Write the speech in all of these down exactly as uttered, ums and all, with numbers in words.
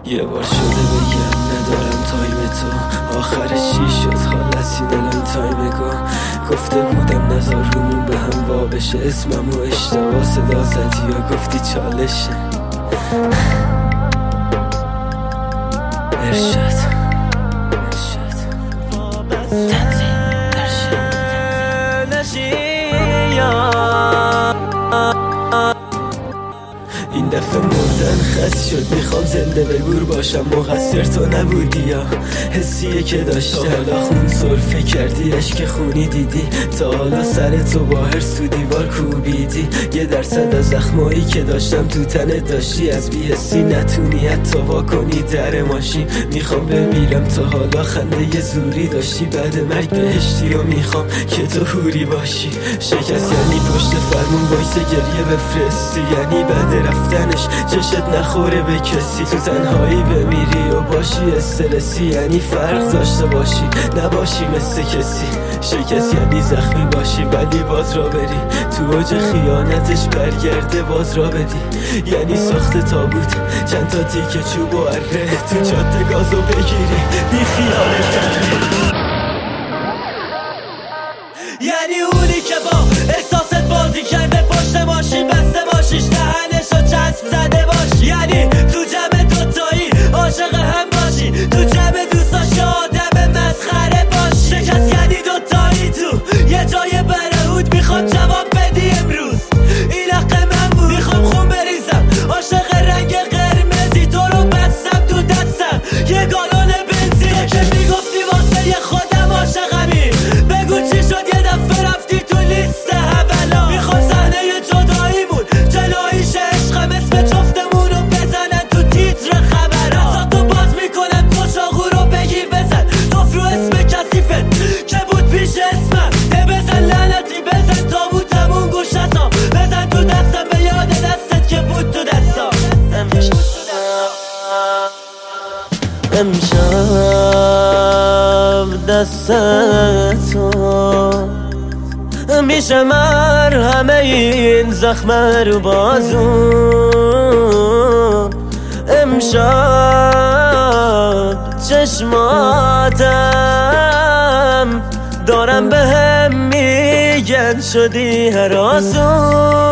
یه بار شده بگم ندارم تایم تو، آخرش چی شد حالتی دلم تایم گو. گفته بودم نظر رومون به هم وا بشه، اسمم و اشتباه صدا زدی یا گفتی چالشه. ارشاد ارشاد تنظیم ارشاد نشیا. این دفعه مردن خست شد، میخوام زنده به گور باشم، مقصر تو نبودی یا حسیه که داشتی. حالا خون سرفه کردی، عشق خونی دیدی، تا حالا سر تو با هرس تو دیوار کوبیدی. یه درصد از زخمایی که داشتم تو تنت داشتی، از بی‌حسی نتونی حتی وا کنی در ماشین. میخوام بمیرم تا حالا خنده یه زوری داشتی، بعد مرگ بهشتی و میخوام که تو حوری باشی. شکست یعنی پشت فرمون وایس گریه بفرستی، یعنی بعد رفتنش چشت نخوره به کسی، تو تنهایی بمیری و باشی استرسی، یعنی فرق داشته باشی نباشی مثل کسی. شکست یعنی زخمی باشی ولی باز را بری، تو اوج خیانتش برگرده باز را بدی. یعنی ساخت تابوت چند تا تیکه چوب و اره، تو جاده گازو بگیری بی خیالت. یعنی اونی که با احساست بازی کرده، پشت ماشین بسته باشیش، دهنشو چسب زده باشی. یعنی تو جمع دوتایی عاشق هم باشی، تو جمع دوستاش آدم مسخره باشی. شکست یعنی دوتایی تو یه جای برهود، میخوام جواب بدی امروز این حق من بود. میخوام خون بریزم عاشق رنگ قرمزی، تو رو بستم تو دستم یه گالون بنزین. تو که میگفتی واسه خودم عاشقمی، بگو چی شد یه دفعه رفتی تو لیست اولا. میخوام صحنه جداییمون جلویش عشقم، اسم جفتمون رو بزنن تو تیتر خبرها. دستاتو باز میکنم تو چاقو رو بگیر بزن، توف رو اسم کثیفت که بود پیش اسمم. ده بزن لعنتی بزن تابوتمون گوش هستم، بزن تو دستم به یاد دستت که بود تو دستم. امشب دست تو میشه مرهم این زخم رو بازو. امشب چشماتم دارم به هم میگن شدی هر آسو.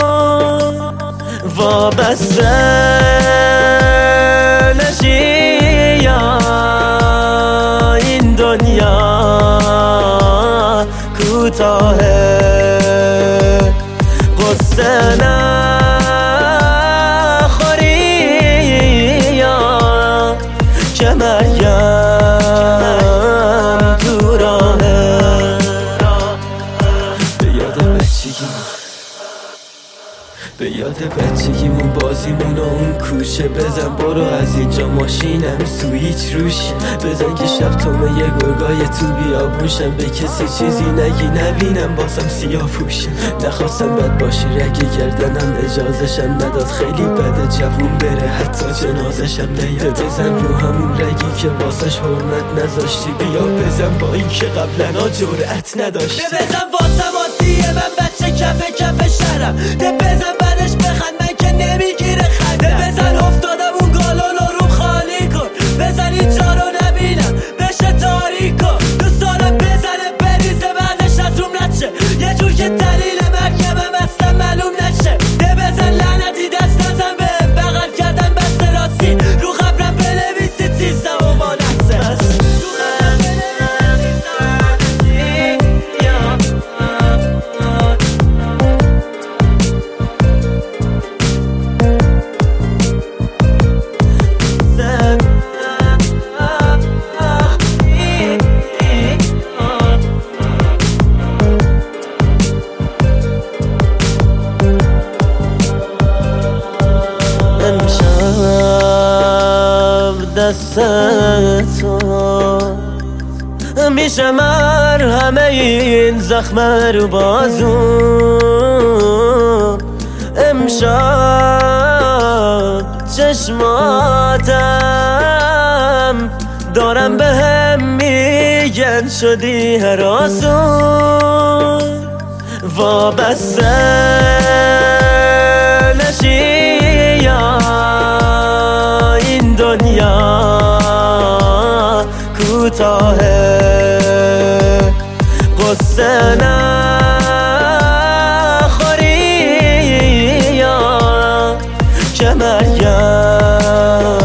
وابسته نشی یا این دنیا کوتاهه، قصه نخوری یا که مریم تو راهه. به یاد بچگیمون، به یاد بچگیمون بازیمون و اون کوچه، بزن برو از اینجا ماشینم سویچ روش، بزن که شب تومه یه گرگای تو بیابونشم، به کسی چیزی نگی نبینم باسم سیاه پوشم. نخواستم بد باشی رگی گردنم اجازهشم نداد، خیلی بده جوون بره حتی جنازشم نیاد. بزن رو همون رگی که واسش حرمت نذاشتی، بیا بزن با این که قبلنا جرأت نداشتی. بزن واسم عادیه من بچه کف کف شهرم، ده بزن بعدش بخند من که نمیگیره خندم. ده بزن افتادم اون گالون رو خالی کن، بزن اینجا رو نبینم بشه تاریک کن. دوست دارم بزنه بریزه بعدش از روم نشه، یه جور که دلیل مرکبم اصلا معلوم نشه. ده بزن لعنتی دست نزن به بغل کردن بسته راستی، رو قبرم بنویسی سیزدم و با نفسه. دست تو میشه مرهم این زخم رو بازو. امشب چشماتم دارم به هم میگن شدی هر آسو. وابسته نشی یا این دنیا کوتاهه قصه نخوری یا که مرگم